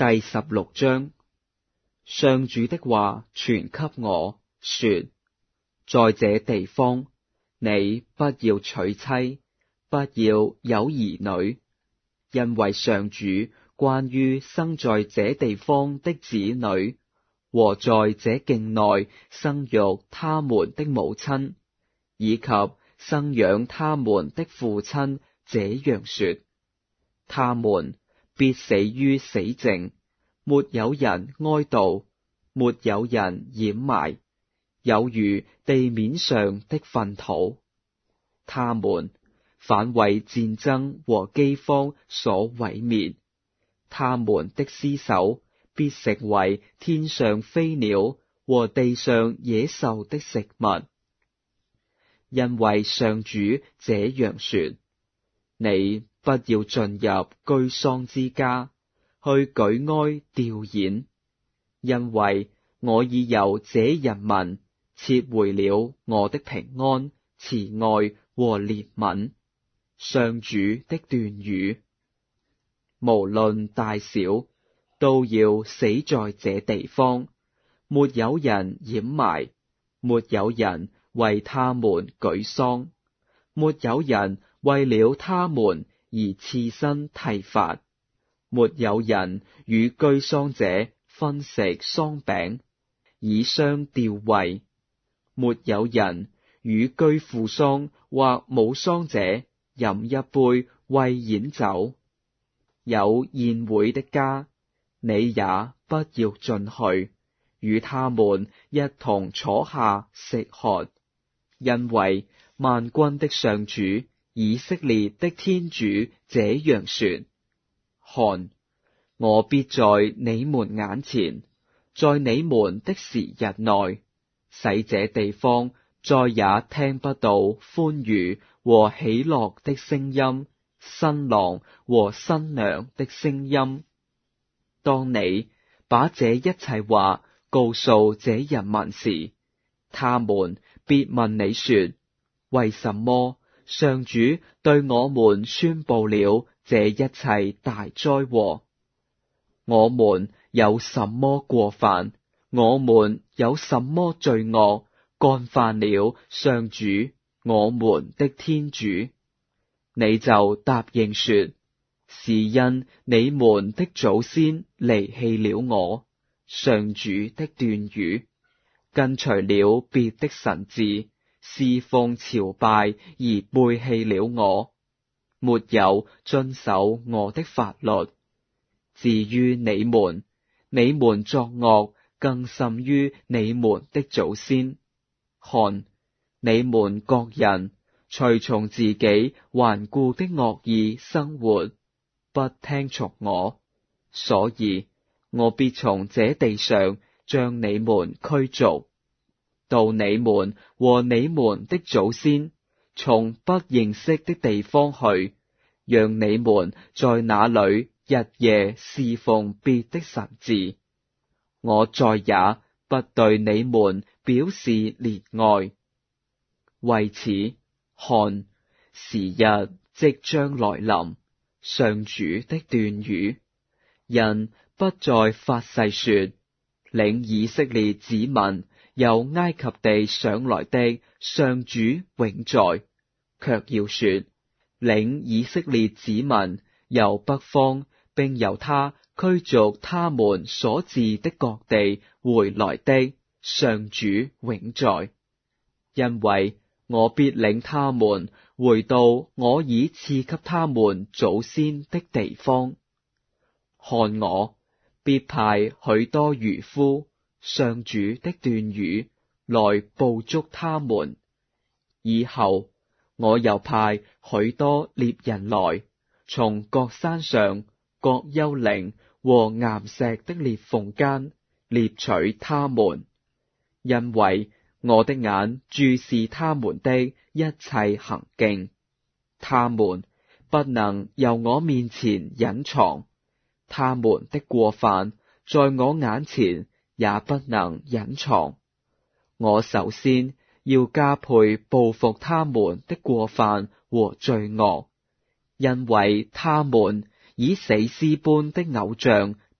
第16章。上主的話傳給我，說：在這地方，你不要娶妻，不要有兒女，因為上主關於生在這地方的子女和在這境內生育他們的母親，以及生養他們的父親這樣說：他們必死於死境，沒有人哀悼，沒有人掩埋，有如地面上的糞土。他們反為戰爭和饑荒所毀滅，他們的屍首必成為天上飛鳥和地上野獸的食物。因為上主這樣說：你不要進入居喪之家，去舉哀弔唁，因為我已由這人民撤回了我的平安、慈愛和憐憫。上主的斷語。無論大小，都要死在這地方，沒有人掩埋，沒有人為他們舉喪，沒有人為了他們而刺身剃髮，沒有人與居喪者分食喪餅，以相弔慰，沒有人與居父喪或母喪者飲一杯慰筵酒。有宴會的家，你也不要進去，與他們一同坐下食喝，因為萬軍的上主，以色列的天主這樣說：看，我必在你們眼前，在你們的時日內，使這地方再也聽不到歡愉和喜樂的聲音，新郎和新娘的聲音。當你把這一切話告訴這人民時，他們必問你說：為什麼上主對我們宣布了這一切大災禍？我們有什麼過犯？我們有什麼罪惡，干犯了上主我們的天主？你就答應說：是因你們的祖先離棄了我，上主的斷語，跟隨了別的神祇，侍奉朝拜而背棄了我，沒有遵守我的法律。至於你們，你們作惡更甚於你們的祖先。看，你們各人隨從自己頑固的惡意生活，不聽從我，所以我必從這地上將你們驅逐，到你們和你們的祖先從不認識的地方去，讓你們在那裡日夜侍奉別的神祇。我再也不對你們表示憐愛。為此，看，時日即將來臨，上主的斷語，人不再發誓說：領以色列子民由埃及地上來的上主永在，卻要說：領以色列子民由北方，並由他驅逐他們所治的各地回來的上主永在。因為我必領他們回到我已賜給他們祖先的地方。看，我必派許多漁夫，上主的斷語，來捕捉他們。以後我又派許多獵人來，從各山上、各丘陵和岩石的裂縫間獵取他們，因為我的眼注視他們的一切行徑，他們不能由我面前隱藏，他們的過犯在我眼前也不能隱藏。我首先要加倍報復他們的過犯和罪惡，因為他們以死屍般的偶像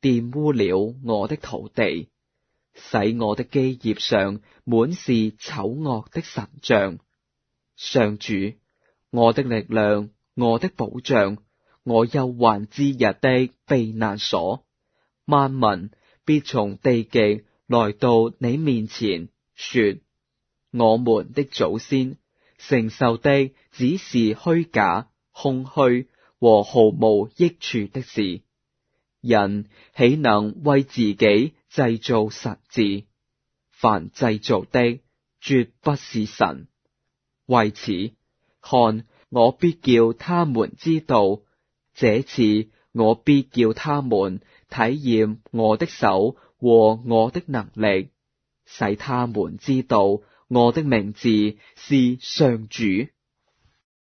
玷污了我的土地，使我的基業上滿是醜惡的神像。上主，我的力量，我的保障，我憂患之日的避難所，萬民必從地極來到你面前，說：我們的祖先承受的只是虛假、空虛和毫無益處的事。人豈能為自己製造神祇？凡製造的，絕不是神。為此，看，我必叫他們知道，這次我必叫他們體驗我的手和我的能力，使他們知道我的名字是上主。